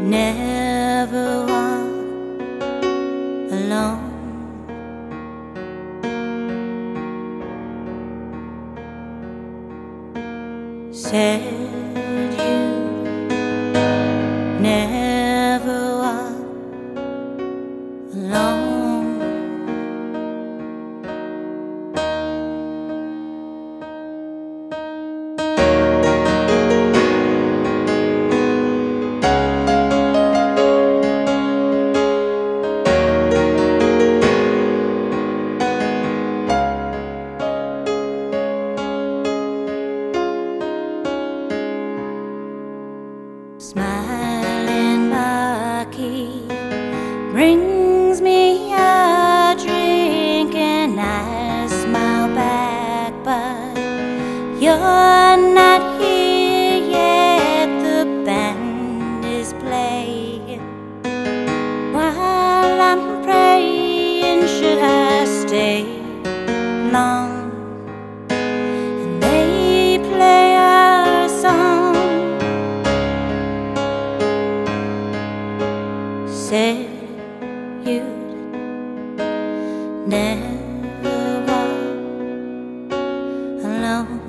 never walk alone. Said you never walk alone. Smiling barkeep brings me a drink and I smile back, but you're not here yet. The band is playing while I'm praying, should I stay long? And they play a song. Said you'd never walk alone.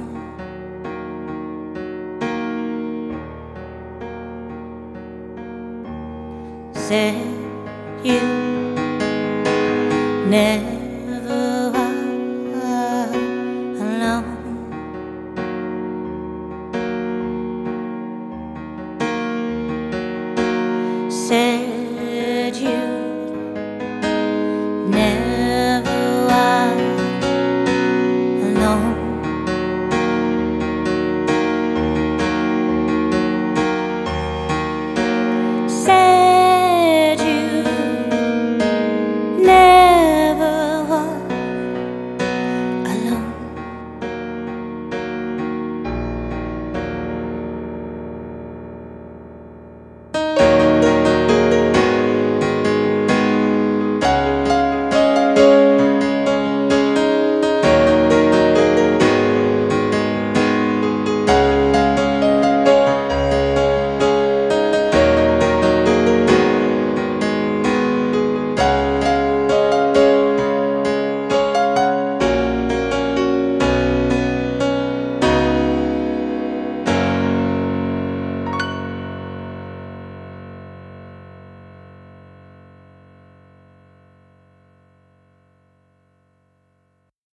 Said you'd never